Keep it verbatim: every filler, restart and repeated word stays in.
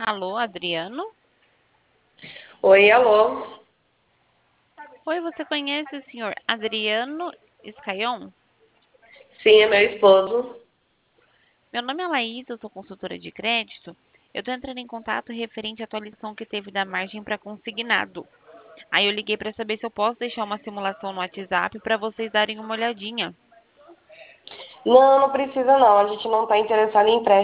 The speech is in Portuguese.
Alô, Adriano? Oi, alô? Oi, você conhece o senhor Adriano Scayon? Sim, é meu esposo. Meu nome é Laís, eu sou consultora de crédito. Eu estou entrando em contato referente à atualização que teve da margem para consignado. Aí eu liguei para saber se eu posso deixar uma simulação no WhatsApp para vocês darem uma olhadinha. Não, não precisa não. A gente não está interessado em empréstimo.